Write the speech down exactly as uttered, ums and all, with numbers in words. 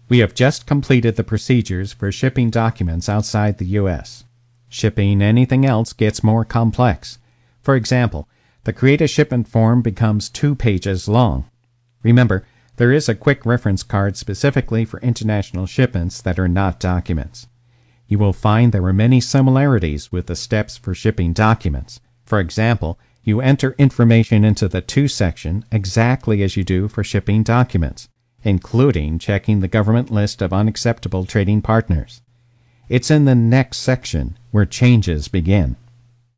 We have just completed the procedures for shipping documents outside the U S. Shipping anything else gets more complex. For example, the Create a Shipment form becomes two pages long. Remember, there is a quick reference card specifically for international shipments that are not documents. You will find there are many similarities with the steps for shipping documents. For example, you enter information into the To section exactly as you do for shipping documents, including checking the government list of unacceptable trading partners. It's in the Next section where changes begin.